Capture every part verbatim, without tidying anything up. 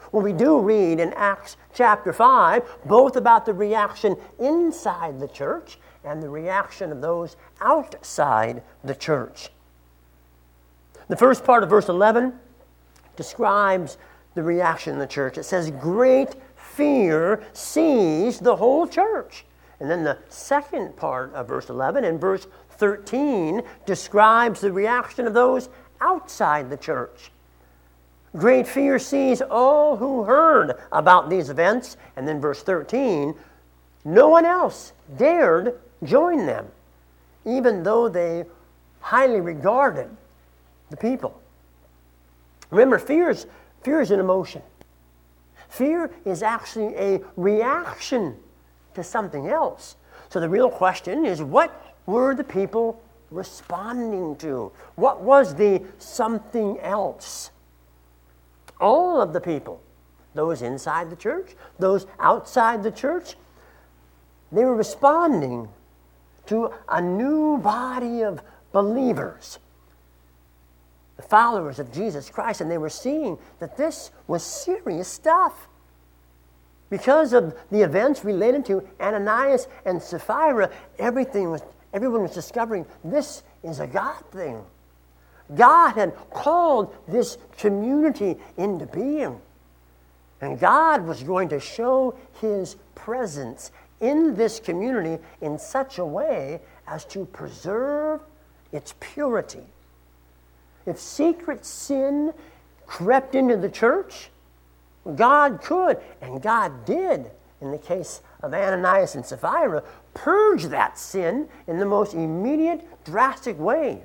Well, we do read in Acts chapter five, both about the reaction inside the church and the reaction of those outside the church. The first part of verse eleven describes the reaction in the church. It says, great fear seized the whole church. And then the second part of verse eleven and verse thirteen describes the reaction of those outside the church. Great fear seized all who heard about these events. And then verse thirteen, no one else dared join them, even though they highly regarded the people. Remember, fear is, fear is an emotion. Fear is actually a reaction to something else. So the real question is, what were the people responding to? What was the something else? All of the people, those inside the church, those outside the church, they were responding to a new body of believers, the followers of Jesus Christ, and they were seeing that this was serious stuff. Because of the events related to Ananias and Sapphira, everything was, everyone was discovering this is a God thing. God had called this community into being. And God was going to show His presence in this community in such a way as to preserve its purity. If secret sin crept into the church, God could, and God did, in the case of Ananias and Sapphira, purge that sin in the most immediate, drastic way.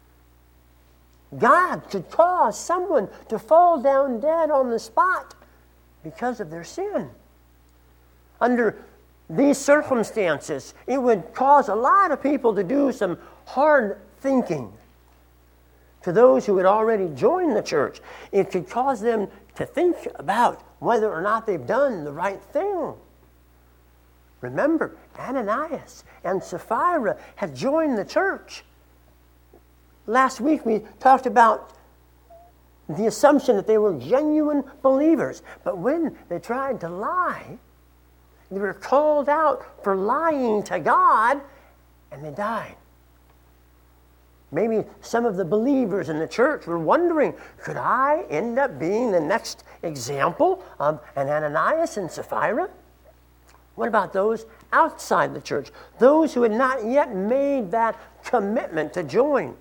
God could cause someone to fall down dead on the spot because of their sin. Under these circumstances, it would cause a lot of people to do some hard thinking. To those who had already joined the church, it could cause them to think about whether or not they've done the right thing. Remember, Ananias and Sapphira had joined the church. Last week we talked about the assumption that they were genuine believers. But when they tried to lie, they were called out for lying to God, and they died. Maybe some of the believers in the church were wondering, could I end up being the next example of an Ananias and Sapphira? What about those outside the church? Those who had not yet made that commitment to join.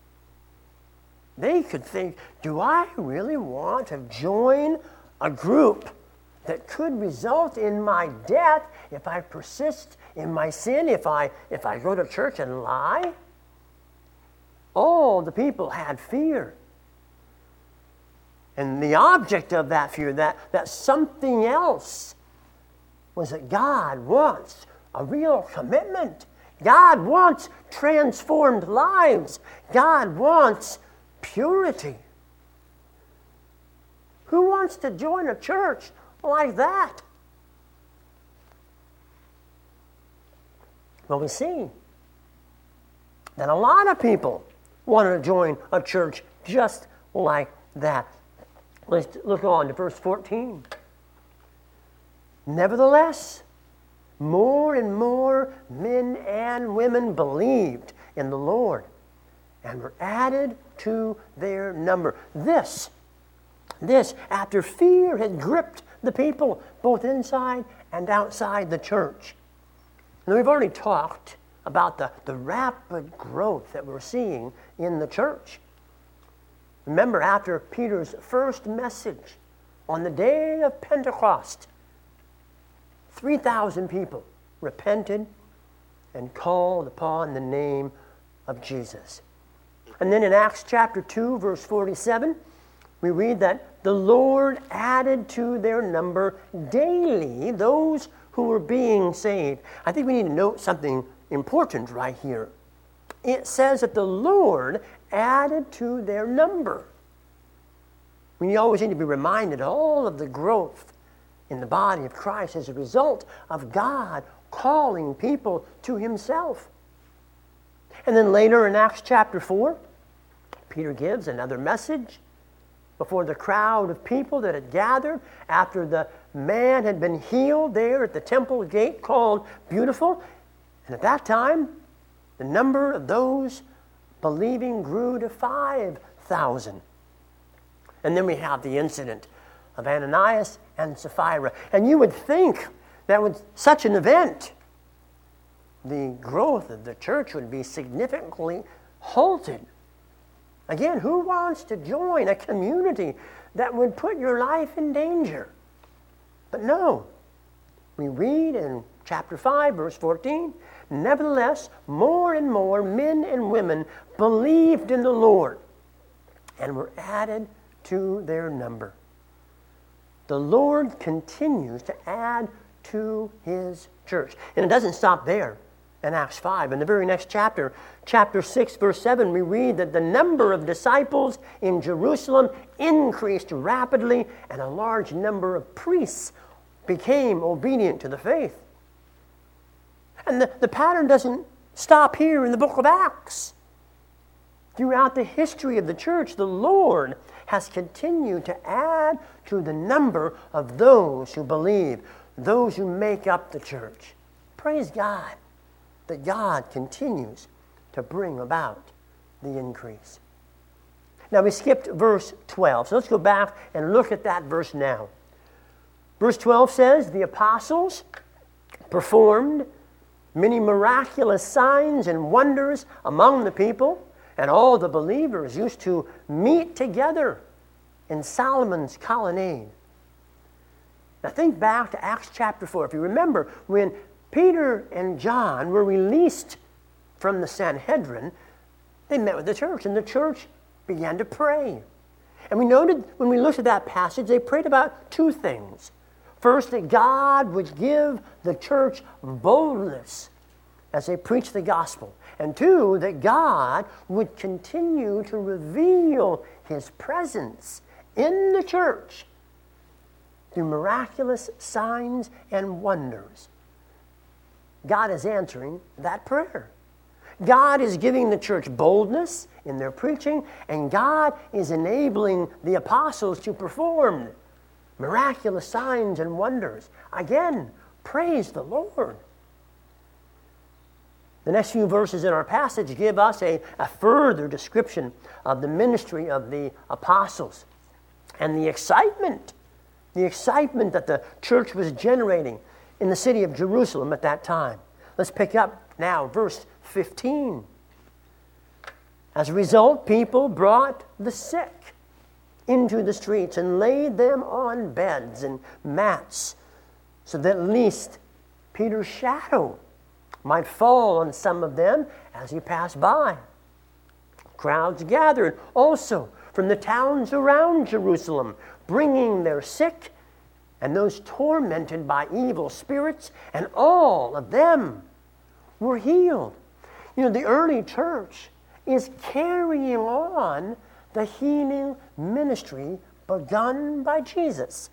They could think, do I really want to join a group that could result in my death if I persist in my sin, if I, if I go to church and lie? All the people had fear. And the object of that fear, that, that something else, was that God wants a real commitment. God wants transformed lives. God wants purity. Who wants to join a church like that? Well, we see that a lot of people wanted to join a church just like that. Let's look on to verse fourteen. Nevertheless, more and more men and women believed in the Lord and were added to their number. This, this, after fear had gripped the people, both inside and outside the church. And we've already talked about the, the rapid growth that we're seeing in the church. Remember, after Peter's first message on the day of Pentecost, three thousand people repented and called upon the name of Jesus. And then in Acts chapter two, verse forty-seven, we read that the Lord added to their number daily those who were being saved. I think we need to note something important right here. It says that the Lord added to their number. We always need to be reminded all of the growth in the body of Christ as a result of God calling people to Himself. And then later in Acts chapter four, Peter gives another message. before the crowd of people that had gathered after the man had been healed there at the temple gate called Beautiful. And at that time, the number of those believing grew to five thousand. And then we have the incident of Ananias and Sapphira. And you would think that with such an event, the growth of the church would be significantly halted. Again, who wants to join a community that would put your life in danger? But no, we read in chapter five, verse fourteen, nevertheless, more and more men and women believed in the Lord and were added to their number. The Lord continues to add to his church. And it doesn't stop there in Acts five. In the very next chapter, chapter six, verse seven, we read that the number of disciples in Jerusalem increased rapidly, and a large number of priests became obedient to the faith. And the, the pattern doesn't stop here in the book of Acts. Throughout the history of the church, the Lord has continued to add to the number of those who believe, those who make up the church. Praise God that God continues to bring about the increase. Now we skipped verse twelve, so let's go back and look at that verse now. Verse twelve says, the apostles performed many miraculous signs and wonders among the people, and all the believers used to meet together in Solomon's colonnade. Now think back to Acts chapter four. If you remember, when Peter and John were released from the Sanhedrin, they met with the church, and the church began to pray. And we noted, when we looked at that passage, they prayed about two things. First, that God would give the church boldness as they preached the gospel. And two, that God would continue to reveal his presence in the church through miraculous signs and wonders. God is answering that prayer. God is giving the church boldness in their preaching, and God is enabling the apostles to perform miraculous signs and wonders. Again, praise the Lord. The next few verses in our passage give us a, a further description of the ministry of the apostles and the excitement, the excitement that the church was generating in the city of Jerusalem at that time. Let's pick up now verse fifteen. As a result, people brought the sick into the streets and laid them on beds and mats, so that at least Peter's shadow might fall on some of them as he passed by. Crowds gathered also from the towns around Jerusalem, bringing their sick and those tormented by evil spirits, and all of them were healed. You know, the early church is carrying on the healing ministry begun by Jesus.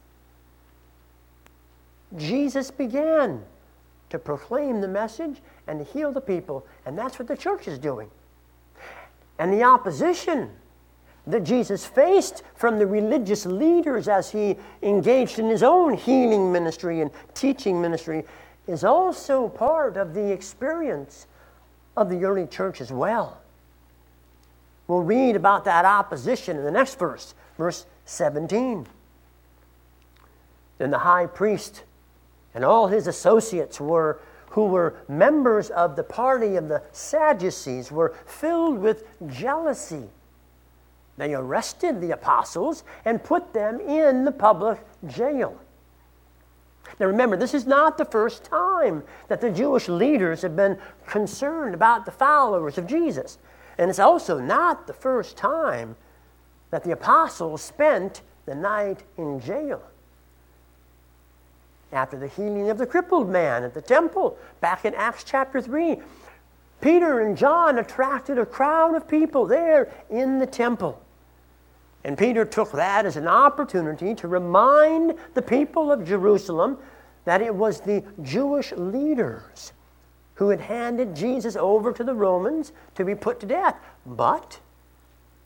Jesus began to proclaim the message and to heal the people, and that's what the church is doing. And the opposition that Jesus faced from the religious leaders as he engaged in his own healing ministry and teaching ministry is also part of the experience of the early church as well. We'll read about that opposition in the next verse, verse seventeen. Then the high priest and all his associates were, who were members of the party of the Sadducees, were filled with jealousy. They arrested the apostles and put them in the public jail. Now remember, this is not the first time that the Jewish leaders have been concerned about the followers of Jesus. And it's also not the first time that the apostles spent the night in jail. After the healing of the crippled man at the temple, back in Acts chapter three, Peter and John attracted a crowd of people there in the temple. And Peter took that as an opportunity to remind the people of Jerusalem that it was the Jewish leaders who had handed Jesus over to the Romans to be put to death. But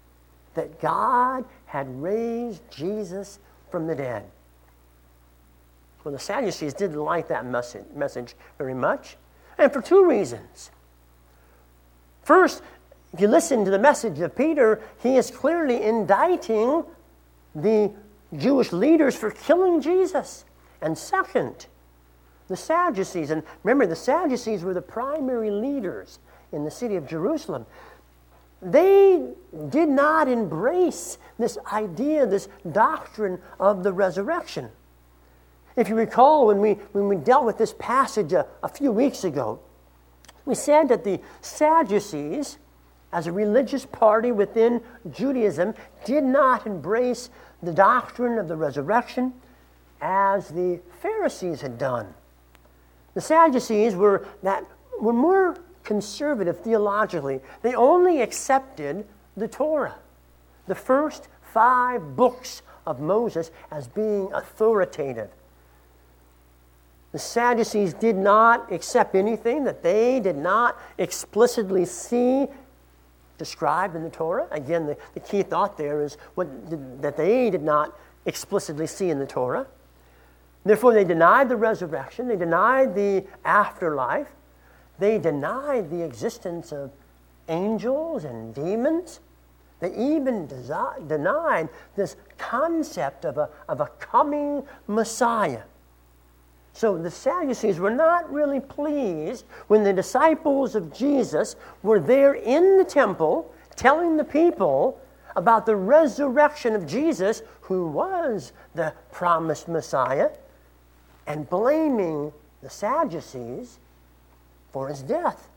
that God had raised Jesus from the dead. Well, the Sadducees didn't like that message, message very much, and for two reasons. First, if you listen to the message of Peter, he is clearly indicting the Jewish leaders for killing Jesus. And second, the Sadducees, and remember, the Sadducees were the primary leaders in the city of Jerusalem. They did not embrace this idea, this doctrine of the resurrection. If you recall, when we, when we dealt with this passage a, a few weeks ago, we said that the Sadducees, as a religious party within Judaism, did not embrace the doctrine of the resurrection as the Pharisees had done. The Sadducees were, that, were more conservative theologically. They only accepted the Torah, the first five books of Moses, as being authoritative. The Sadducees did not accept anything that they did not explicitly see described in the Torah. Again, the, the key thought there is what did, that they did not explicitly see in the Torah. Therefore, they denied the resurrection. They denied the afterlife. They denied the existence of angels and demons. They even desi- denied this concept of a, of a coming Messiah. So the Sadducees were not really pleased when the disciples of Jesus were there in the temple telling the people about the resurrection of Jesus, who was the promised Messiah, and blaming the Sadducees for his death.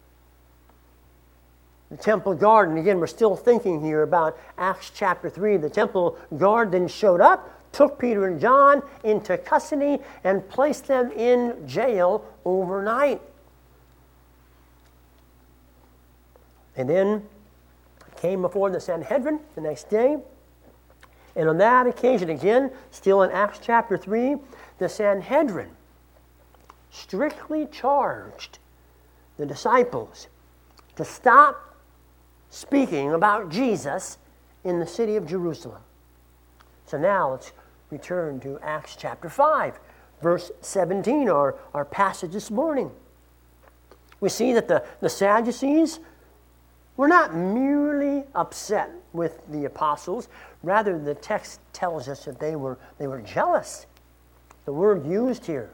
The temple guard, and again, we're still thinking here about Acts chapter three. The temple guard then showed up, took Peter and John into custody, and placed them in jail overnight. And then came before the Sanhedrin the next day. And on that occasion, again, still in Acts chapter three, the Sanhedrin strictly charged the disciples to stop speaking about Jesus in the city of Jerusalem. So now let's return to Acts chapter five, verse seventeen, our, our passage this morning. We see that the, the Sadducees were not merely upset with the apostles. Rather, the text tells us that they were, they were jealous. The word used here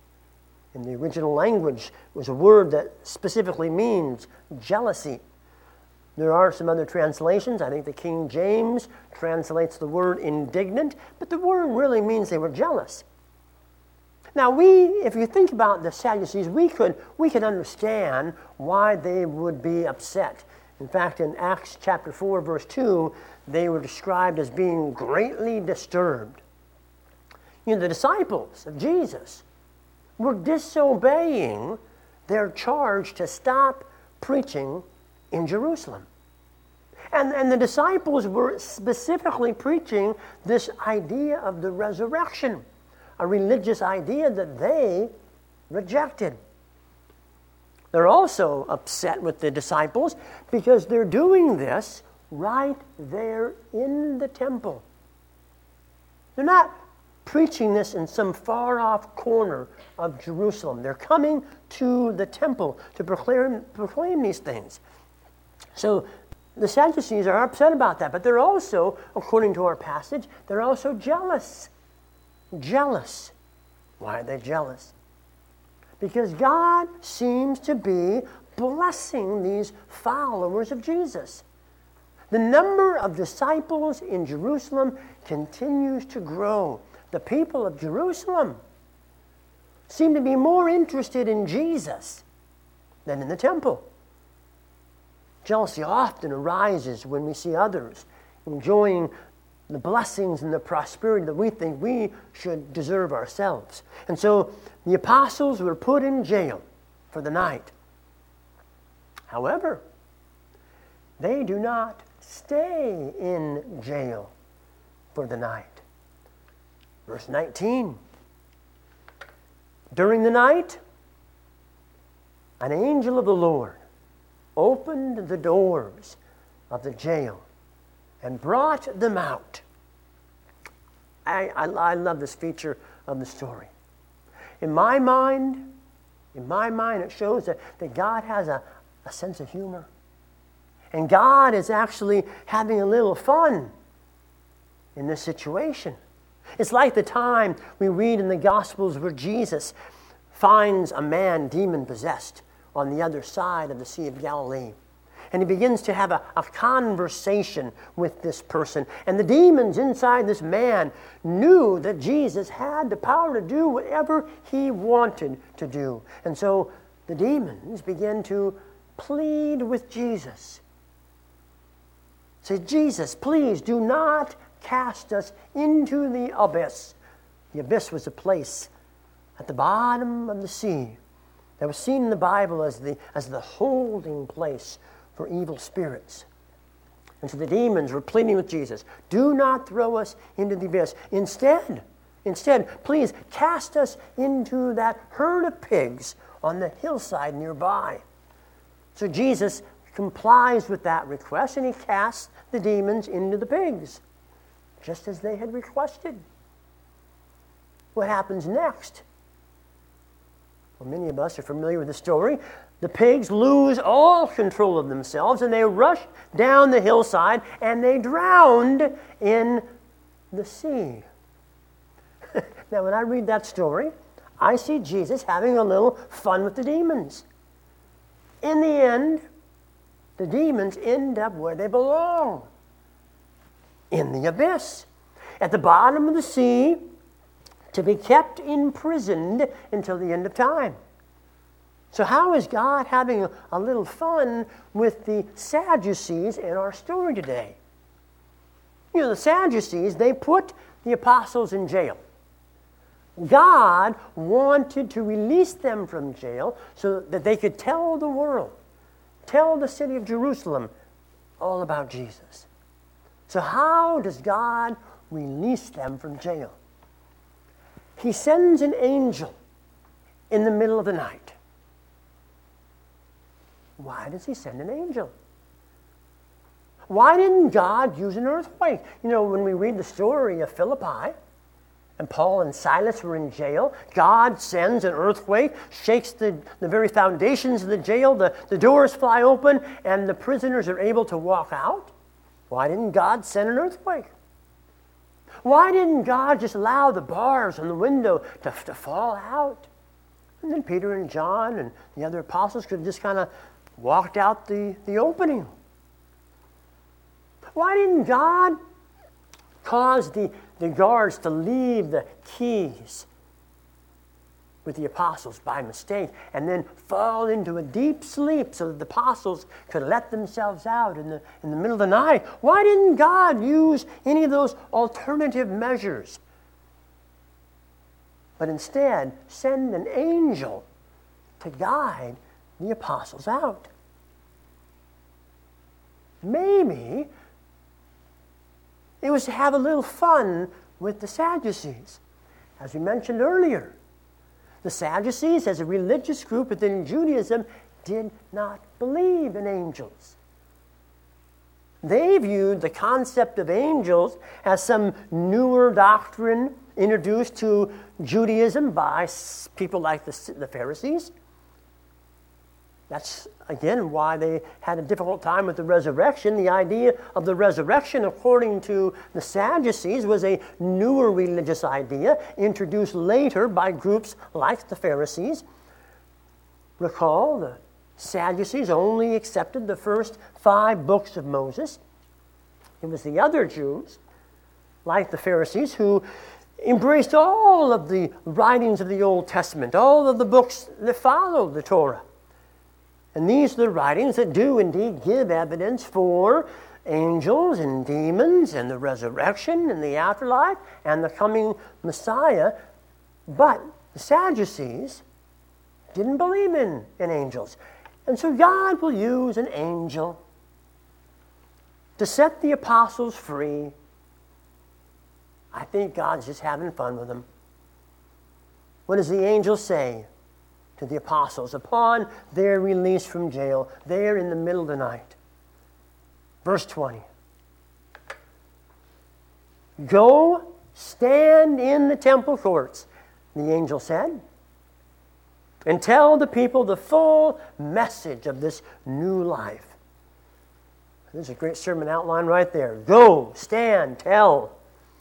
in the original language was a word that specifically means jealousy. There are some other translations. I think the King James translates the word indignant, but the word really means they were jealous. Now, we, if you think about the Sadducees, we could, we could understand why they would be upset. In fact, in Acts chapter four, verse two, they were described as being greatly disturbed. You know, the disciples of Jesus were disobeying their charge to stop preaching in Jerusalem. And, and the disciples were specifically preaching this idea of the resurrection, a religious idea that they rejected. They're also upset with the disciples because they're doing this right there in the temple. They're not preaching this in some far-off corner of Jerusalem. They're coming to the temple to proclaim, proclaim these things. So the Sadducees are upset about that, but they're also, according to our passage, they're also jealous. Jealous. Why are they jealous? Because God seems to be blessing these followers of Jesus. The number of disciples in Jerusalem continues to grow. The people of Jerusalem seem to be more interested in Jesus than in the temple. Jealousy often arises when we see others enjoying the blessings and the prosperity that we think we should deserve ourselves. And so the apostles were put in jail for the night. However, they do not stay in jail for the night. Verse nineteen. During the night, an angel of the Lord opened the doors of the jail and brought them out. I, I, I love this feature of the story. In my mind, in my mind, it shows that, that God has a, a sense of humor. And God is actually having a little fun in this situation. It's like the time we read in the Gospels where Jesus finds a man demon-possessed on the other side of the Sea of Galilee. And he begins to have a, a conversation with this person. And the demons inside this man knew that Jesus had the power to do whatever he wanted to do. And so the demons began to plead with Jesus. Say, Jesus, please do not cast us into the abyss. The abyss was a place at the bottom of the sea that was seen in the Bible as the, as the holding place for evil spirits. And so the demons were pleading with Jesus, do not throw us into the abyss. Instead, instead, please cast us into that herd of pigs on the hillside nearby. So Jesus complies with that request, and he casts the demons into the pigs, just as they had requested. What happens next? Well, many of us are familiar with the story. The pigs lose all control of themselves, and they rush down the hillside, and they drowned in the sea. Now, when I read that story, I see Jesus having a little fun with the demons. In the end, the demons end up where they belong, in the abyss, at the bottom of the sea, to be kept imprisoned until the end of time. So how is God having a, a little fun with the Sadducees in our story today? You know, the Sadducees, they put the apostles in jail. God wanted to release them from jail so that they could tell the world, tell the city of Jerusalem all about Jesus. So how does God release them from jail? He sends an angel in the middle of the night. Why does he send an angel? Why didn't God use an earthquake? You know, when we read the story of Philippi, and Paul and Silas were in jail, God sends an earthquake, shakes the, the very foundations of the jail, the, the doors fly open, and the prisoners are able to walk out. Why didn't God send an earthquake? Why didn't God just allow the bars on the window to, to fall out? And then Peter and John and the other apostles could have just kind of walked out the, the opening. Why didn't God cause the, the guards to leave the keys with the apostles by mistake and then fall into a deep sleep so that the apostles could let themselves out in the, in the middle of the night? Why didn't God use any of those alternative measures, but instead send an angel to guide the apostles out? Maybe it was to have a little fun with the Sadducees. As we mentioned earlier, the Sadducees, as a religious group within Judaism, did not believe in angels. They viewed the concept of angels as some newer doctrine introduced to Judaism by people like the, the Pharisees. That's, again, why they had a difficult time with the resurrection. The idea of the resurrection, according to the Sadducees, was a newer religious idea introduced later by groups like the Pharisees. Recall, the Sadducees only accepted the first five books of Moses. It was the other Jews, like the Pharisees, who embraced all of the writings of the Old Testament, all of the books that followed the Torah. And these are the writings that do indeed give evidence for angels and demons and the resurrection and the afterlife and the coming Messiah. But the Sadducees didn't believe in, in angels. And so God will use an angel to set the apostles free. I think God's just having fun with them. What does the angel say to the apostles upon their release from jail, there in the middle of the night? Verse twenty. Go stand in the temple courts, the angel said, and tell the people the full message of this new life. There's a great sermon outline right there. Go, stand, tell.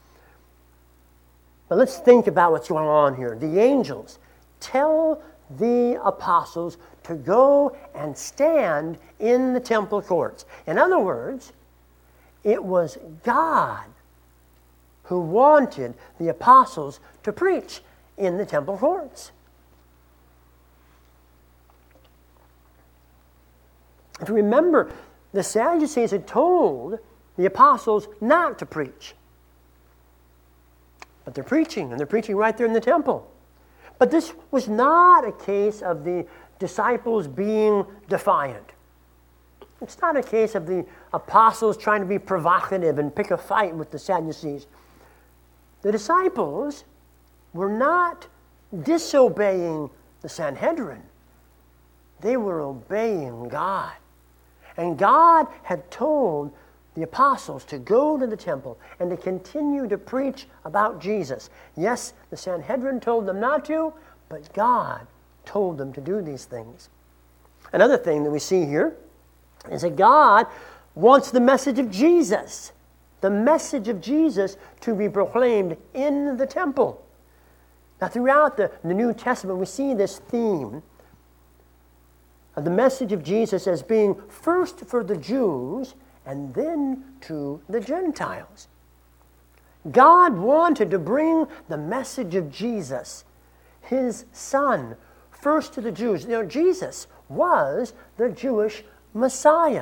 But let's think about what's going on here. The angels tell the apostles to go and stand in the temple courts. In other words, it was God who wanted the apostles to preach in the temple courts. If you remember, the Sadducees had told the apostles not to preach. But they're preaching, and they're preaching right there in the temple. But this was not a case of the disciples being defiant. It's not a case of the apostles trying to be provocative and pick a fight with the Sadducees. The disciples were not disobeying the Sanhedrin. They were obeying God. And God had told the apostles to go to the temple and to continue to preach about Jesus. Yes, the Sanhedrin told them not to, but God told them to do these things. Another thing that we see here is that God wants the message of Jesus, the message of Jesus, to be proclaimed in the temple. Now, throughout the, the New Testament, we see this theme of the message of Jesus as being first for the Jews and then to the Gentiles. God wanted to bring the message of Jesus, His Son, first to the Jews. You know, Jesus was the Jewish Messiah.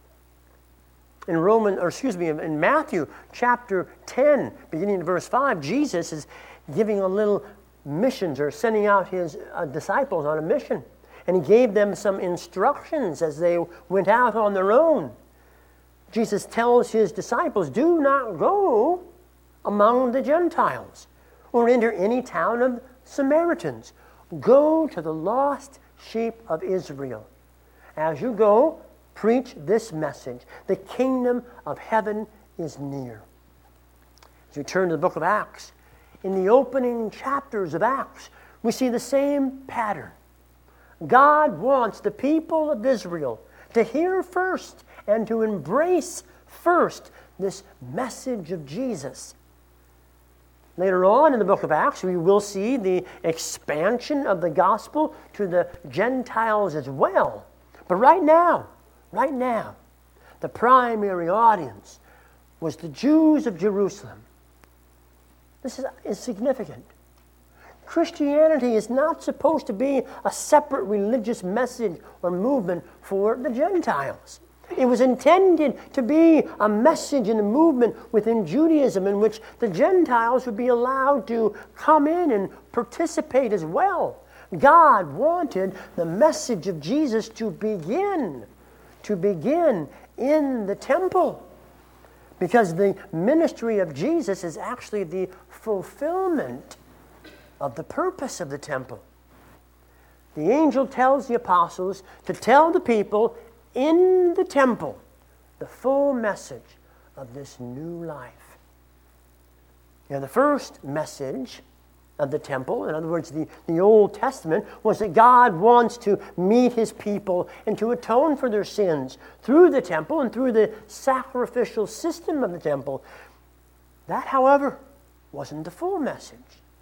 In Roman, or excuse me, in Matthew chapter ten, beginning in verse five, Jesus is giving a little missions or sending out His uh, disciples on a mission. And He gave them some instructions as they went out on their own. Jesus tells His disciples, do not go among the Gentiles or enter any town of Samaritans. Go to the lost sheep of Israel. As you go, preach this message. The kingdom of heaven is near. As you turn to the book of Acts, in the opening chapters of Acts, we see the same pattern. God wants the people of Israel to hear first and to embrace first this message of Jesus. Later on in the book of Acts, we will see the expansion of the gospel to the Gentiles as well. But right now, right now, the primary audience was the Jews of Jerusalem. This is, is significant. Christianity is not supposed to be a separate religious message or movement for the Gentiles. It was intended to be a message and a movement within Judaism in which the Gentiles would be allowed to come in and participate as well. God wanted the message of Jesus to begin, to begin in the temple. Because the ministry of Jesus is actually the fulfillment of the purpose of the temple. The angel tells the apostles to tell the people in the temple the full message of this new life. Now, the first message of the temple, in other words, the, the Old Testament, was that God wants to meet His people and to atone for their sins through the temple and through the sacrificial system of the temple. That, however, wasn't the full message.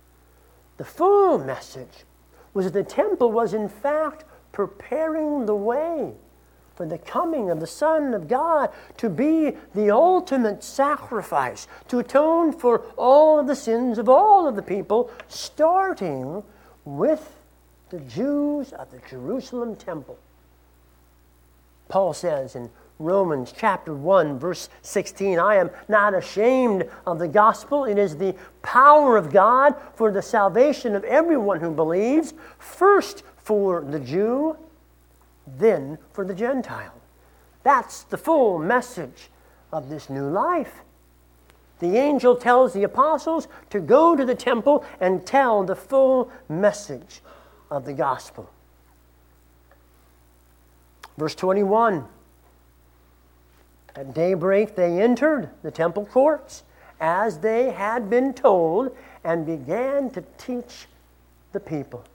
The full message was that the temple was in fact preparing the way for the coming of the Son of God to be the ultimate sacrifice, to atone for all of the sins of all of the people, starting with the Jews of the Jerusalem temple. Paul says in Romans chapter one, verse sixteen, I am not ashamed of the gospel. It is the power of God for the salvation of everyone who believes, first for the Jew, then for the Gentile. That's the full message of this new life. The angel tells the apostles to go to the temple and tell the full message of the gospel. Verse twenty-one, at daybreak they entered the temple courts as they had been told and began to teach the people.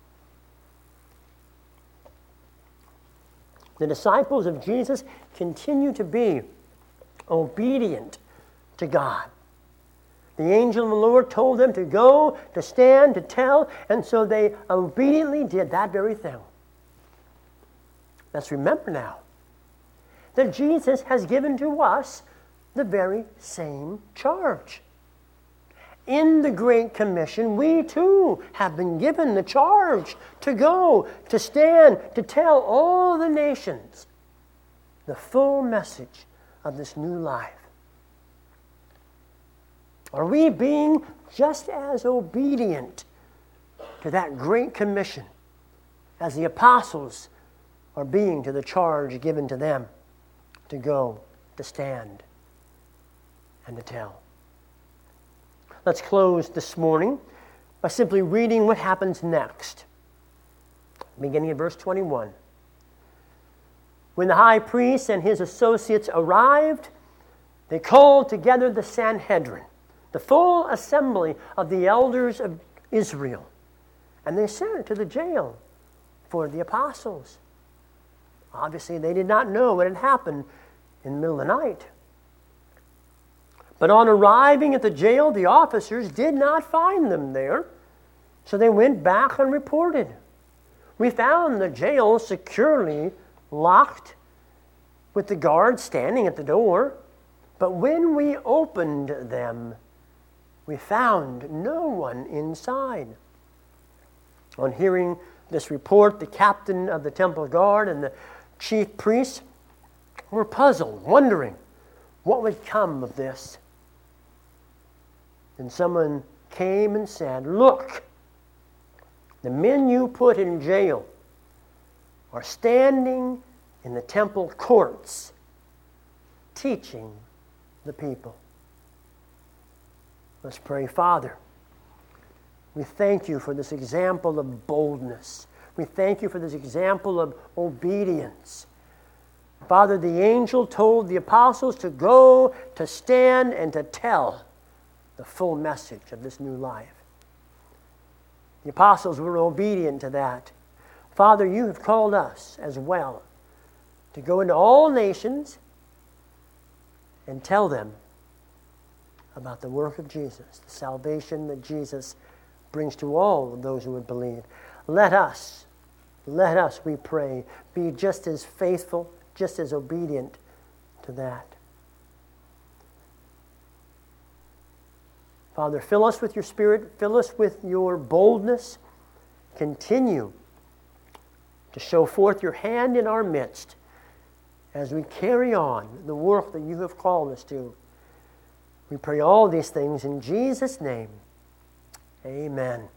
The disciples of Jesus continue to be obedient to God. The angel of the Lord told them to go, to stand, to tell, and so they obediently did that very thing. Let's remember now that Jesus has given to us the very same charge. In the Great Commission, we too have been given the charge to go, to stand, to tell all the nations the full message of this new life. Are we being just as obedient to that Great Commission as the apostles are being to the charge given to them to go, to stand, and to tell? Let's close this morning by simply reading what happens next. Beginning at verse twenty-one. When the high priest and his associates arrived, they called together the Sanhedrin, the full assembly of the elders of Israel, and they sent to the jail for the apostles. Obviously, they did not know what had happened in the middle of the night. But on arriving at the jail, the officers did not find them there, so they went back and reported. We found the jail securely locked with the guards standing at the door, but when we opened them, we found no one inside. On hearing this report, the captain of the temple guard and the chief priests were puzzled, wondering what would come of this. Then someone came and said, "Look, the men you put in jail are standing in the temple courts, teaching the people." Let's pray. Father, we thank you for this example of boldness. We thank you for this example of obedience. Father, the angel told the apostles to go, to stand, and to tell the full message of this new life. The apostles were obedient to that. Father, you have called us as well to go into all nations and tell them about the work of Jesus, the salvation that Jesus brings to all of those who would believe. Let us, let us, we pray, be just as faithful, just as obedient to that. Father, fill us with your Spirit, fill us with your boldness. Continue to show forth your hand in our midst as we carry on the work that you have called us to. We pray all these things in Jesus' name. Amen.